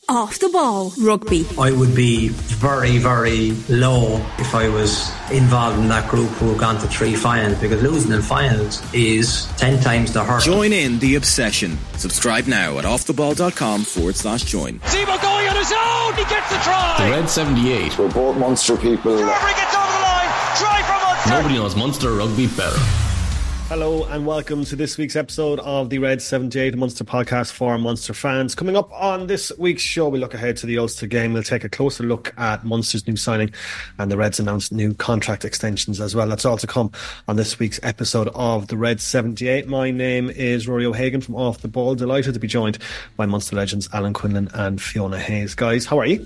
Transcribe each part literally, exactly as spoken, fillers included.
Off the Ball Rugby. I would be very, very low if I was involved in that group who have gone to three finals, because losing in finals is ten times the hurt. Join in the obsession. Subscribe now at offtheball.com forward slash join. Zebo going on his own. He gets the try. The Red seventy-eight. We're both Munster people. Whoever gets over the line. Try for Munster. Nobody knows Munster rugby better. Hello and welcome to this week's episode of the Red seventy-eight Munster podcast for Munster fans. Coming up on this week's show, we look ahead to the Ulster game. We'll take a closer look at Munster's new signing and the Reds announced new contract extensions as well. That's all to come on this week's episode of the Red seventy-eight. My name is Rory O'Hagan from Off the Ball. Delighted to be joined by Munster legends Alan Quinlan and Fiona Hayes. Guys, how are you?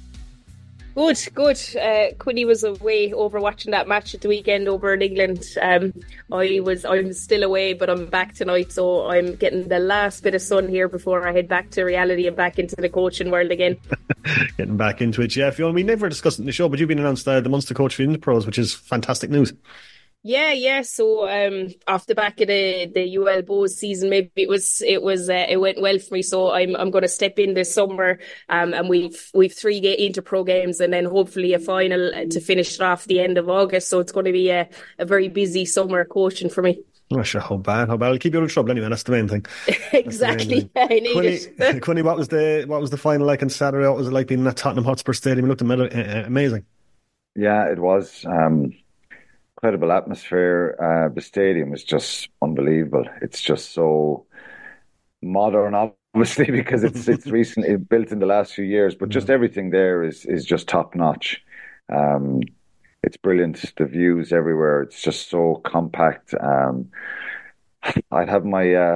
Good, good. Uh, Quinny was away over watching that match at the weekend over in England. Um, I was, I'm still away, but I'm back tonight, so I'm getting the last bit of sun here before I head back to reality and back into the coaching world again. Getting back into it, yeah. Fiona, we never discussed it in the show, but you've been announced uh, the Munster coach for the Pros, which is fantastic news. Yeah, yeah. So um, off the back of the the U L Bows season, maybe it was it was uh, it went well for me. So I'm I'm going to step in this summer, um, and we've we've three inter-pro games and then hopefully a final to finish it off the end of August. So it's going to be a, a very busy summer coaching for me. Oh, sure, how bad, how bad. I'll keep you out of trouble anyway. That's the main thing. Exactly. Main thing. I need Quinny, it. Quinny, what was the what was the final like on Saturday? What was it like being at Tottenham Hotspur Stadium? It looked amazing. Yeah, it was. Um, incredible atmosphere. Uh, the stadium is just unbelievable. It's just so modern, obviously, because it's it's recently built in the last few years. But just everything there is is just top notch. Um, it's brilliant. The views everywhere. It's just so compact. Um, I'd have my uh,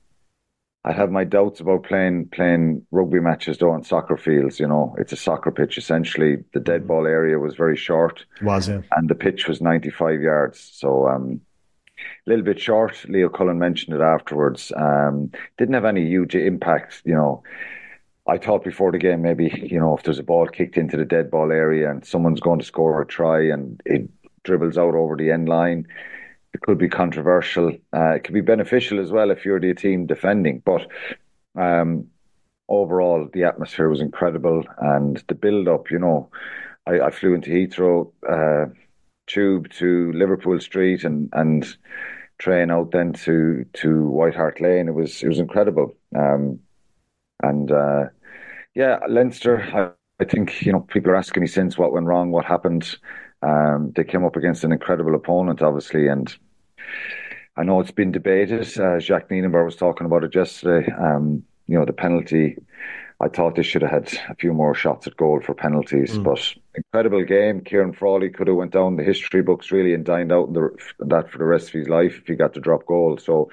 I'd have my doubts about playing playing rugby matches though on soccer fields. You know, it's a soccer pitch essentially. The dead ball area was very short. It was, yeah. And the pitch was ninety-five yards. So um, a little bit short. Leo Cullen mentioned it afterwards. Um, didn't have any huge impact. You know, I thought before the game maybe, you know, if there's a ball kicked into the dead ball area and someone's going to score a try and it dribbles out over the end line, it could be controversial. Uh, it could be beneficial as well if you're the team defending. But um, overall, the atmosphere was incredible. And the build-up, you know, I, I flew into Heathrow, uh, tube to Liverpool Street and, and train out then to, to White Hart Lane. It was it was incredible. Um, and, uh, yeah, Leinster, I, I think, you know, people are asking me since what went wrong, what happened. Um, they came up against an incredible opponent, obviously, and I know it's been debated. Uh, Jacques Nienaber was talking about it yesterday. Um, you know, the penalty, I thought they should have had a few more shots at goal for penalties, mm. but incredible game. Kieran Frawley could have went down the history books really and dined out in the, that for the rest of his life if he got to drop goal. So,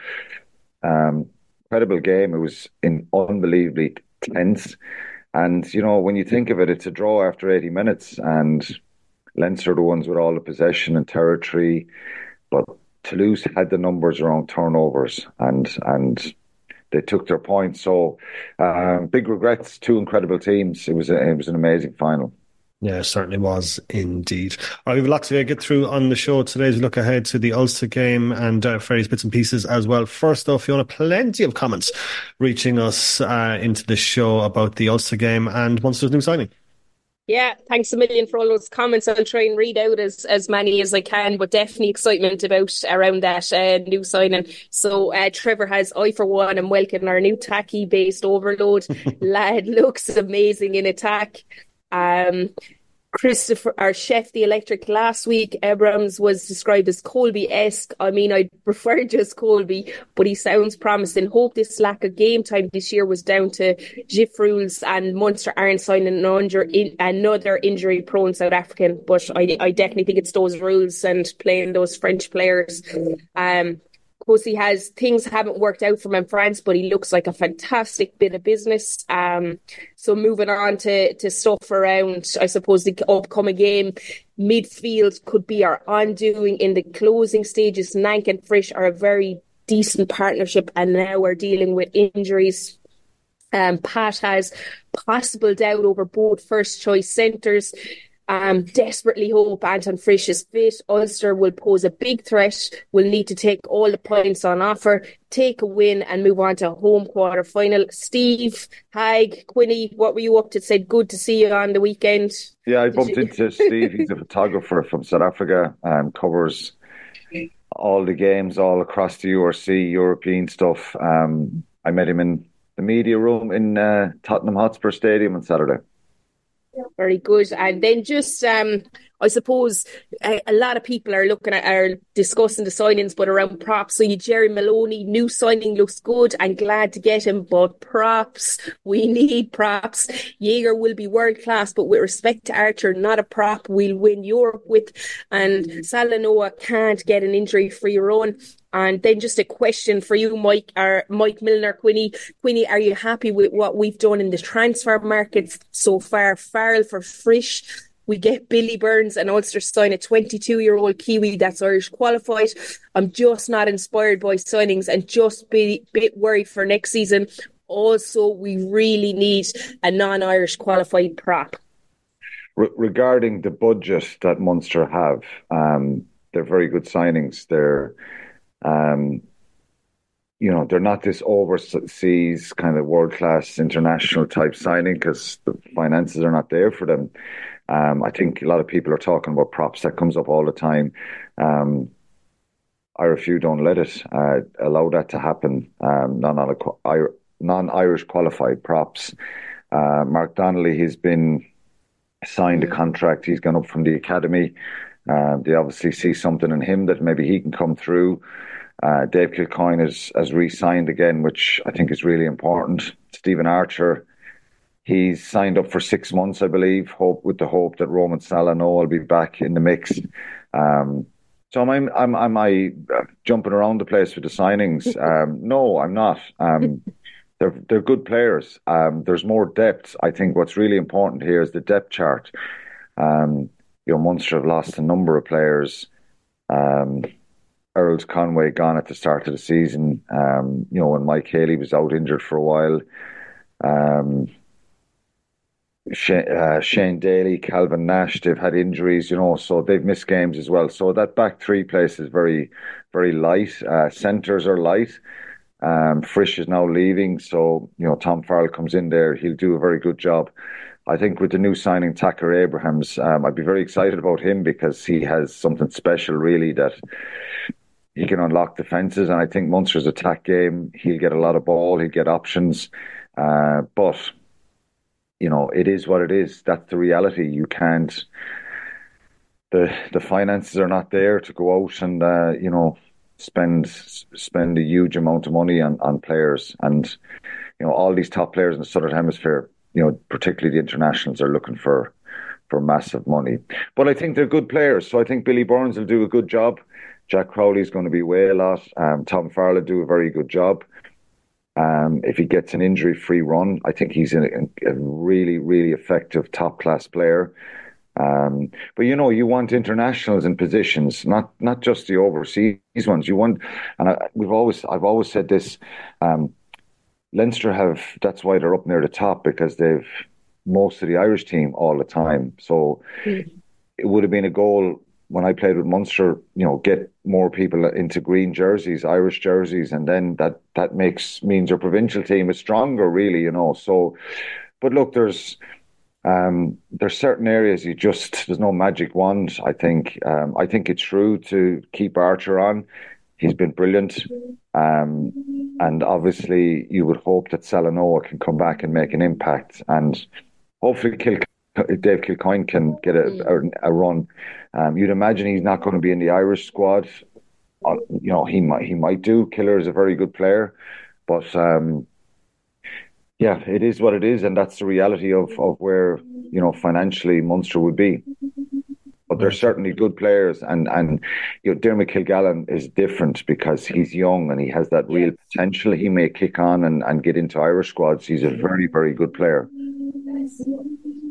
um, incredible game. It was in unbelievably tense. And, you know, when you think of it, it's a draw after eighty minutes and Leinster are the ones with all the possession and territory, but Toulouse had the numbers around turnovers and and they took their points. So um, big regrets, two incredible teams. It was a, it was an amazing final. Yeah, it certainly was indeed. All right, we have lots to get through on the show today as we look ahead to the Ulster game and uh, various bits and pieces as well. First off, Fiona, plenty of comments reaching us uh, into the show about the Ulster game and Munster's new signing. Yeah, thanks a million for all those comments. I'll try and read out as, as many as I can, but definitely excitement about around that uh, new signing. So uh, Trevor has, I for one am welcoming our new tacky-based overload. Lad looks amazing in attack. Um, Christopher, our chef, the electric last week, Abrams was described as Colby-esque. I mean, I'd prefer just Colby, but he sounds promising. Hope this lack of game time this year was down to G I F rules and Munster aren't signing another injury-prone South African. But I, I definitely think it's those rules and playing those French players. Um, Of course, he has things haven't worked out for him in France, but he looks like a fantastic bit of business. Um, so moving on to, to stuff around, I suppose, the upcoming game, midfield could be our undoing in the closing stages. Nank and Frisch are a very decent partnership, and now we're dealing with injuries. Um, Pat has possible doubt over both first choice centres. Um, desperately hope Anton Frisch is fit. Ulster will pose a big threat, will need to take all the points on offer, take a win and move on to a home quarter final. Steve, Haig, Quinny, what were you up to? Said good to see you on the weekend. Yeah, I bumped into Steve. He's a photographer from South Africa and um, covers all the games all across the U R C, European stuff. Um, I met him in the media room in uh, Tottenham Hotspur Stadium on Saturday. Very good. And then just, um, I suppose, a, a lot of people are looking at, are discussing the signings, but around props. So you, Jerry Maloney, new signing, looks good. I'm glad to get him, but props, we need props. Jaeger will be world class, but with respect to Archer, not a prop we'll win Europe with. And Salanoa can't get an injury-free run. And then just a question for you, Mike, or Mike Milner, Quinny. Quinny, are you happy with what we've done in the transfer market so far? Farrell for Frisch. We get Billy Burns and Ulster sign a twenty-two-year-old Kiwi that's Irish qualified. I'm just not inspired by signings and just be a bit worried for next season. Also, we really need a non-Irish qualified prop. Re- regarding the budget that Munster have, um, they're very good signings. They're Um, you know, they're not this overseas kind of world-class international type signing because the finances are not there for them. Um, I think a lot of people are talking about props. That comes up all the time. Um, I refuse, don't let it. Uh, allow that to happen. Um, non-Irish qualified props. Uh, Mark Donnelly has been signed a contract. He's gone up from the academy. Uh, they obviously see something in him that maybe he can come through. Uh, Dave Kilcoyne has, has re-signed again, which I think is really important. Stephen Archer, he's signed up for six months, I believe, hope with the hope that Roman Salanoa will be back in the mix. Um, so am I, am, am I jumping around the place with the signings? Um, no, I'm not. Um, they're, they're good players. Um, there's more depth. I think what's really important here is the depth chart. Um, You know, Munster have lost a number of players. Um, Earls Conway gone at the start of the season. Um, you know, when Mike Haley was out injured for a while. Um, Shane, uh, Shane Daly, Calvin Nash, they've had injuries, you know, so they've missed games as well. So that back three place is very, very light. Uh, centres are light. Um, Frisch is now leaving. So, you know, Tom Farrell comes in there. He'll do a very good job. I think with the new signing, Tacker Abrahams, um, I'd be very excited about him because he has something special, really, that he can unlock defences. And I think Munster's attack game, he'll get a lot of ball, he'll get options. Uh, but, you know, it is what it is. That's the reality. You can't, the the finances are not there to go out and, uh, you know, spend spend a huge amount of money on, on players. And, you know, all these top players in the Southern Hemisphere, you know, particularly the internationals, are looking for, for massive money. But I think they're good players. So I think Billy Burns will do a good job. Jack Crowley's going to be away a lot. Um, Tom Farrell will do a very good job. Um, if he gets an injury-free run, I think he's a, a really, really effective top-class player. Um, but, you know, you want internationals in positions, not not just the overseas ones. You want, and I, we've always, I've always said this, um, Leinster have, that's why they're up near the top, because they've most of the Irish team all the time. So mm. it would have been a goal when I played with Munster, you know, get more people into green jerseys, Irish jerseys, and then that, that makes, means your provincial team is stronger, really, you know. So, but look, there's, um, there's certain areas you just, there's no magic wand, I think. Um, I think it's true to keep Archer on. He's been brilliant. Um, and obviously you would hope that Salanoa can come back and make an impact, and hopefully Kil- Dave Kilcoyne can get a, a, a run. Um, you'd imagine he's not going to be in the Irish squad. Uh, you know, he might, he might do. Killer is a very good player, but um, yeah, it is what it is. And that's the reality of, of where, you know, financially Munster would be. But they're certainly good players, and, and you know, Dermot Kilgallen is different because he's young and he has that real potential. He may kick on and, and get into Irish squads. He's a very, very good player.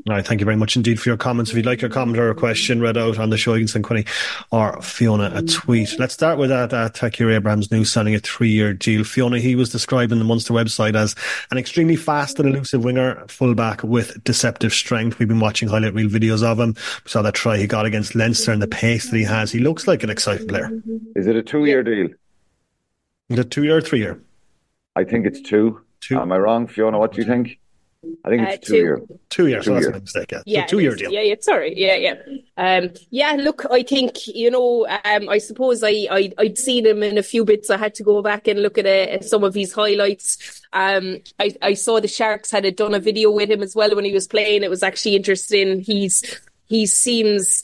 All right, thank you very much indeed for your comments. If you'd like your comment or a question read out on the show, you can send Quinny or Fiona a tweet. Let's start with that uh, Takir Abrahams news signing a three-year deal. Fiona, he was described in the Munster website as an extremely fast and elusive winger, fullback with deceptive strength. We've been watching highlight reel videos of him. We saw that try he got against Leinster and the pace that he has. He looks like an exciting player. Is it a two-year deal? Is it two-year or three-year? I think it's two. Two. Am I wrong, Fiona? What do you think? I think it's uh, two, two year. Two years, two so that's year. a mistake, yeah. Yeah, two year deal. Yeah, yeah, sorry. Yeah, yeah. Um, yeah, look, I think, you know, um, I suppose I, I, I'd seen him in a few bits. I had to go back and look at, uh, at some of his highlights. Um, I, I saw the Sharks had a, done a video with him as well when he was playing. It was actually interesting. He's, he seems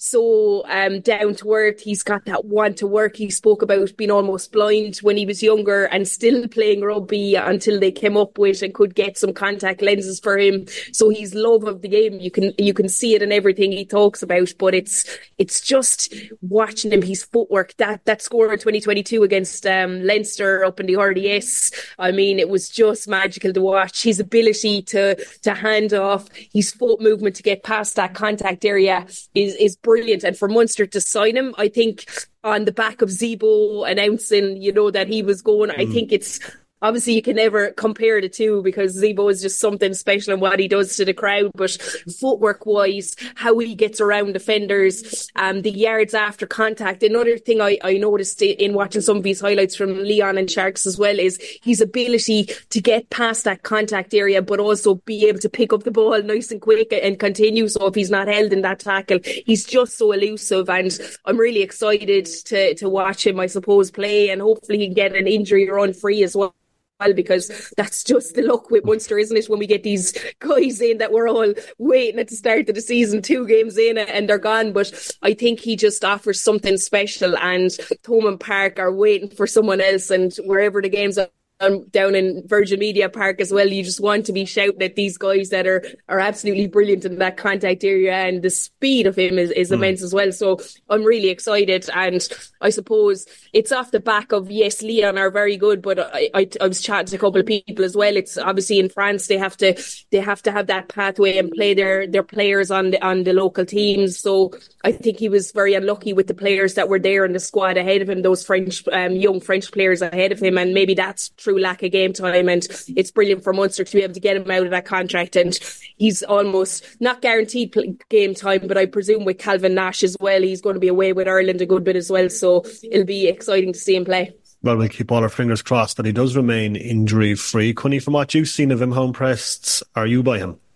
so um, down to earth. He's got that want to work. He spoke about being almost blind when he was younger and still playing rugby until they came up with and could get some contact lenses for him. So his love of the game, you can you can see it in everything he talks about. But it's it's just watching him, his footwork. That that score in twenty twenty-two against um, Leinster up in the R D S. I mean, it was just magical to watch. His ability to to hand off, his foot movement to get past that contact area is is brilliant. And for Munster to sign him, I think on the back of Zebo announcing, you know, that he was going, mm. I think it's obviously you can never compare the two because Zebo is just something special in what he does to the crowd. But footwork wise, how he gets around defenders, um, the yards after contact. Another thing I, I noticed in watching some of his highlights from Leon and Sharks as well is his ability to get past that contact area, but also be able to pick up the ball nice and quick and continue. So if he's not held in that tackle, he's just so elusive. And I'm really excited to, to watch him, I suppose, play, and hopefully he can get an injury run free as well. Well, because that's just the luck with Munster, isn't it? When we get these guys in that we're all waiting at the start of the season, two games in and they're gone. But I think he just offers something special, and Thomond Park are waiting for someone else, and wherever the games are. Um, down in Virgin Media Park as well, you just want to be shouting at these guys that are, are absolutely brilliant in that contact area, and the speed of him is, is mm. immense as well. So I'm really excited, and I suppose it's off the back of, yes, Leon are very good, but I, I, I was chatting to a couple of people as well. It's obviously in France they have to they have to have that pathway and play their, their players on the on the local teams. So I think he was very unlucky with the players that were there in the squad ahead of him, those French um, young French players ahead of him, and maybe that's through lack of game time, and it's brilliant for Munster to be able to get him out of that contract. And he's almost not guaranteed game time, but I presume with Calvin Nash as well, he's going to be away with Ireland a good bit as well, so it'll be exciting to see him play. Well, we'll keep all our fingers crossed that he does remain injury free. Quinny, from what you've seen of him, how impressed are you by him?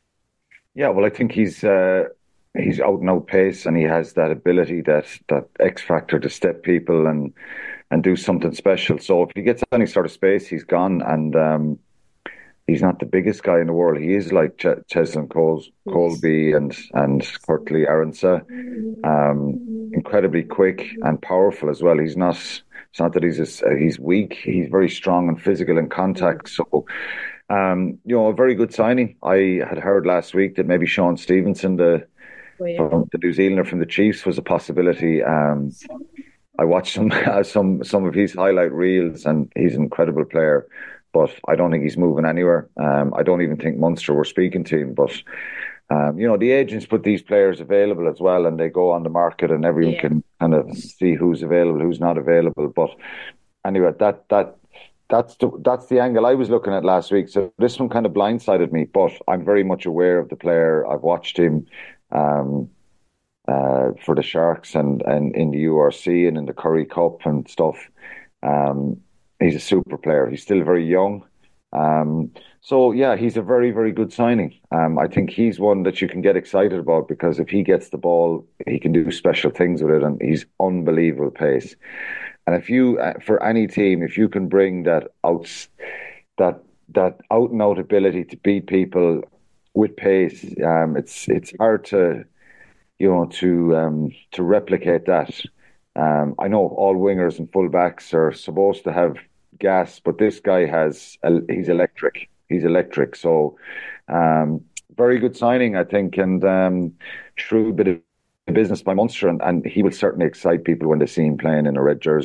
Yeah, well, I think he's uh, he's out and out pace, and he has that ability, that that X factor to step people and and do something special. So if he gets any sort of space, he's gone. And um, he's not the biggest guy in the world. He is like Ch- Cheslin Coles, Colby and and Kurtley Aronsa. Um, incredibly quick and powerful as well. He's not. It's not that he's a, he's weak. He's very strong and physical in contact. So, um, you know, a very good signing. I had heard last week that maybe Sean Stevenson, the oh, yeah. from the New Zealander from the Chiefs, was a possibility. Um, I watched some some some of his highlight reels, and he's an incredible player. But I don't think he's moving anywhere. Um, I don't even think Munster were speaking to him. But um, you know, the agents put these players available as well, and they go on the market, and everyone yeah. can kind of see who's available, who's not available. But anyway, that that that's the that's the angle I was looking at last week. So this one kind of blindsided me. But I'm very much aware of the player. I've watched him. Um, Uh, for the Sharks and, and in the U R C and in the Curry Cup and stuff. Um, he's a super player. He's still very young. Um, so, yeah, he's a very, very good signing. Um, I think he's one that you can get excited about, because if he gets the ball, he can do special things with it, and he's unbelievable pace. And if you, uh, for any team, if you can bring that out, that that out and out ability to beat people with pace, um, it's it's hard to. You know, to um, to replicate that. Um, I know all wingers and fullbacks are supposed to have gas, but this guy has, he's electric. He's electric. So, um, very good signing, I think, and um, shrewd bit of business by Munster, and, and he will certainly excite people when they see him playing in a red jersey.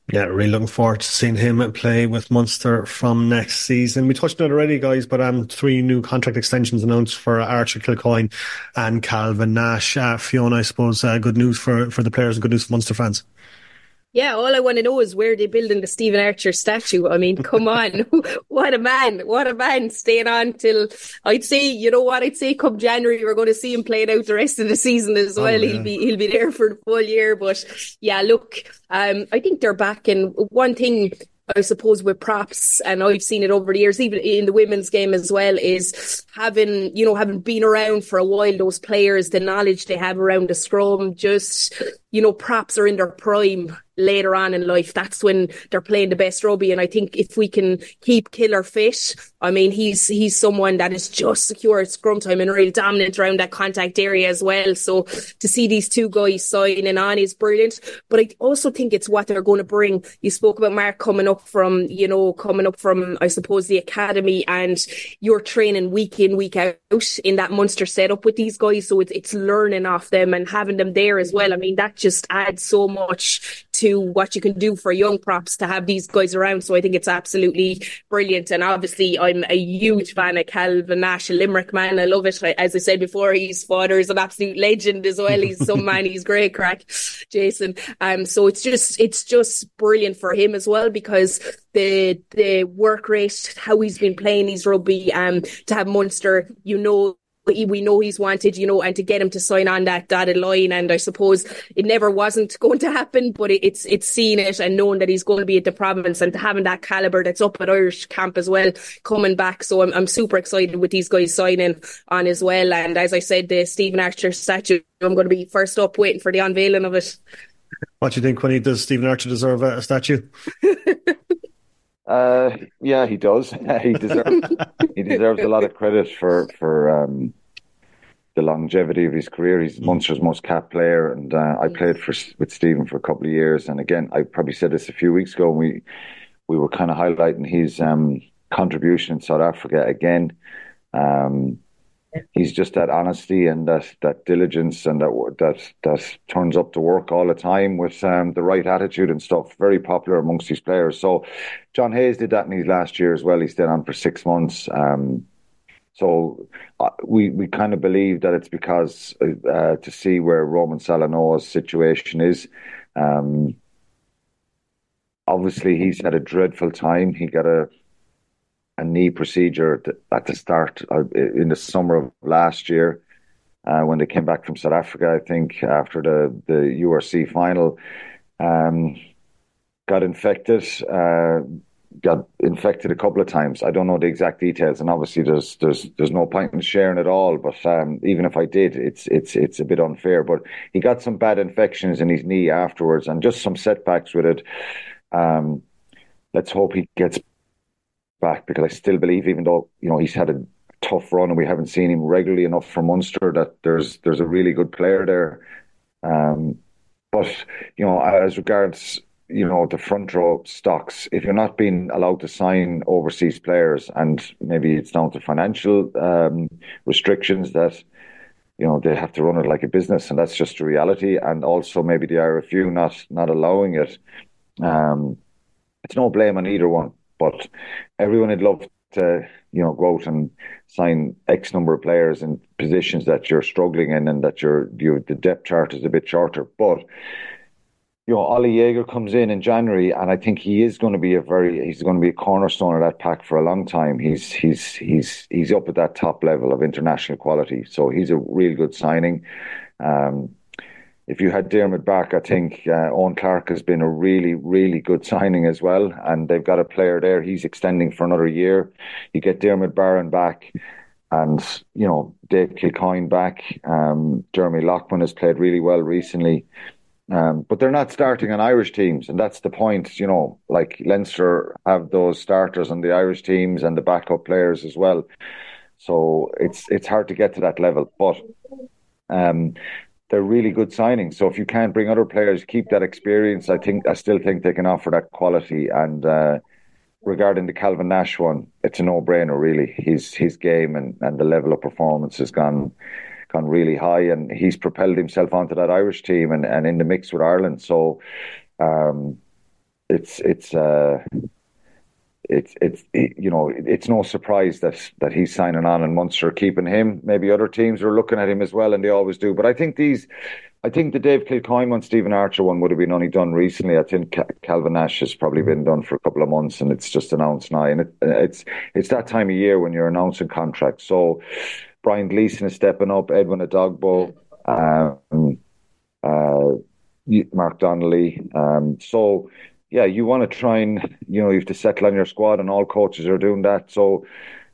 Yeah, really looking forward to seeing him play with Munster from next season. We touched on it already, guys, but um, three new contract extensions announced for Archer Kilcoyne and Calvin Nash. Uh, Fiona, I suppose, uh, good news for, for the players and good news for Munster fans. Yeah, all I want to know is where they're building the Stephen Archer statue. I mean, come on. What a man. What a man. Staying on till, I'd say, you know what, I'd say come January, we're going to see him playing out the rest of the season as well. Oh, yeah. He'll be, he'll be there for the full year. But yeah, look, um, I think they're back. And one thing, I suppose, with props, and I've seen it over the years, even in the women's game as well, is having, you know, having been around for a while, those players, the knowledge they have around the scrum, just, you know, props are in their prime later on in life. That's when they're playing the best rugby. And I think if we can keep Killer fit, I mean, he's he's someone that is just secure at scrum time and really dominant around that contact area as well. So to see these two guys signing on is brilliant. But I also think it's what they're going to bring. You spoke about Mark coming up from, you know, coming up from, I suppose, the academy, and you're training week in, week out in that Munster setup with these guys. So it's, it's learning off them and having them there as well. I mean, that just adds so much to what you can do for young props to have these guys around. So I think it's absolutely brilliant. And obviously I'm a huge fan of Calvin Nash, a Limerick man. I love it. As I said before, his father is an absolute legend as well. He's some man, he's great crack, Jason. Um, so it's just, it's just brilliant for him as well, because the, the work rate, how he's been playing his rugby, um, to have Munster, you know, we know he's wanted, you know, and to get him to sign on that dotted line. And I suppose it never wasn't going to happen, but it's it's seeing it and knowing that he's going to be at the province and having that calibre that's up at Irish camp as well, coming back. So I'm I'm super excited with these guys signing on as well. And as I said, the Stephen Archer statue, I'm going to be first up waiting for the unveiling of it. What do you think, Quinny? Does Stephen Archer deserve a, a statue? Uh, yeah, he does. he deserves he deserves a lot of credit for for um, the longevity of his career. He's Munster's most capped player, and uh, I played for with Stephen for a couple of years. And again, I probably said this a few weeks ago. We we were kind of highlighting his um, contribution in South Africa again. Um, he's just that honesty and that that diligence and that that that turns up to work all the time with um, the right attitude and stuff. Very popular amongst these players. So John Hayes did that in his last year as well. He stayed on for six months. Um, so uh, we we kind of believe that it's because uh, to see where Roman Salanoa's situation is. Um, obviously, he's had a dreadful time. He got a a knee procedure at the start uh, in the summer of last year uh, when they came back from South Africa, I think, after the, the U R C final. Um, got infected, uh, got infected a couple of times. I don't know the exact details, and obviously there's there's there's no point in sharing it all, but um, even if I did, it's it's it's a bit unfair. But he got some bad infections in his knee afterwards and just some setbacks with it. Um, let's hope he gets back, because I still believe, even though, you know, he's had a tough run and we haven't seen him regularly enough for Munster, that there's there's a really good player there. Um, but, you know, as regards, you know, the front row stocks, if you're not being allowed to sign overseas players, and maybe it's down to financial um, restrictions that, you know, they have to run it like a business, and that's just the reality. And also maybe the I R F U not not allowing it. Um, it's no blame on either one. But everyone would love to, you know, go out and sign X number of players in positions that you're struggling in and that you're, you the depth chart is a bit shorter. But, you know, Ollie Jaeger comes in in January, and I think he is going to be a very, he's going to be a cornerstone of that pack for a long time. He's he's he's he's up at that top level of international quality, so he's a real good signing. Um, If you had Dermot back, I think uh, Owen Clark has been a really, really good signing as well. And they've got a player there. He's extending for another year. You get Dermot Barron back and, you know, Dave Kilcoyne back. Um, Jeremy Lockman has played really well recently. Um, but they're not starting on Irish teams. And that's the point, you know, like Leinster have those starters on the Irish teams and the backup players as well. So it's it's hard to get to that level. But um they're really good signings. So if you can't bring other players, keep that experience, I think I still think they can offer that quality. And uh, regarding the Calvin Nash one, it's a no-brainer, really. His his game and, and the level of performance has gone gone really high, and he's propelled himself onto that Irish team and, and in the mix with Ireland. So, um, it's it's uh, it's it's it, you know it's no surprise that that he's signing on and Munster are keeping him. Maybe other teams are looking at him as well, and they always do. But I think these. I think the Dave Kilcoyne one, Stephen Archer one would have been only done recently. I think Calvin Nash has probably been done for a couple of months, and it's just announced now. And it, it's it's that time of year when you're announcing contracts. So Brian Gleeson is stepping up, Edwin Adogbo, um, uh, Mark Donnelly. Um, so yeah, you want to try and you know you have to settle on your squad, and all coaches are doing that. So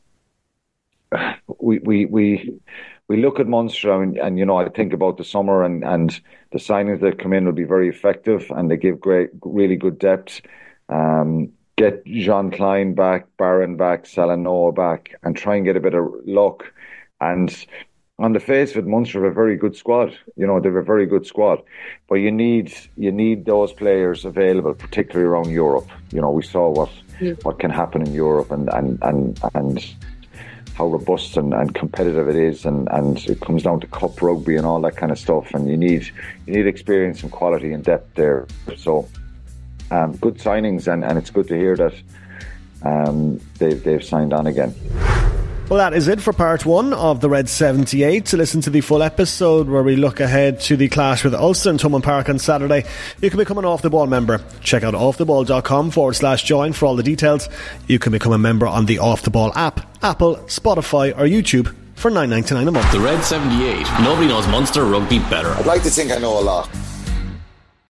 we we we. We look at Munster and, and, you know, I think about the summer and, and the signings that come in will be very effective and they give great, really good depth. Um, get Jean Klein back, Barron back, Salanoa back, and try and get a bit of luck. And on the face of it, Munster have a very good squad. You know, they have a very good squad. But you need you need those players available, particularly around Europe. You know, we saw what yeah. what can happen in Europe and and and and. how robust and, and competitive it is, and, and it comes down to cup rugby and all that kind of stuff, and you need you need experience and quality and depth there. So um, good signings, and, and it's good to hear that um, they've, they've signed on again. Well, that is it for part one of the Red seventy-eight. To listen to the full episode where we look ahead to the clash with Ulster in Thomond Park on Saturday, you can become an Off The Ball member. Check out offtheball.com forward slash join for all the details. You can become a member on the Off The Ball app, Apple, Spotify or YouTube for nine ninety-nine a month. The Red seventy-eight. Nobody knows Munster rugby better. I'd like to think I know a lot.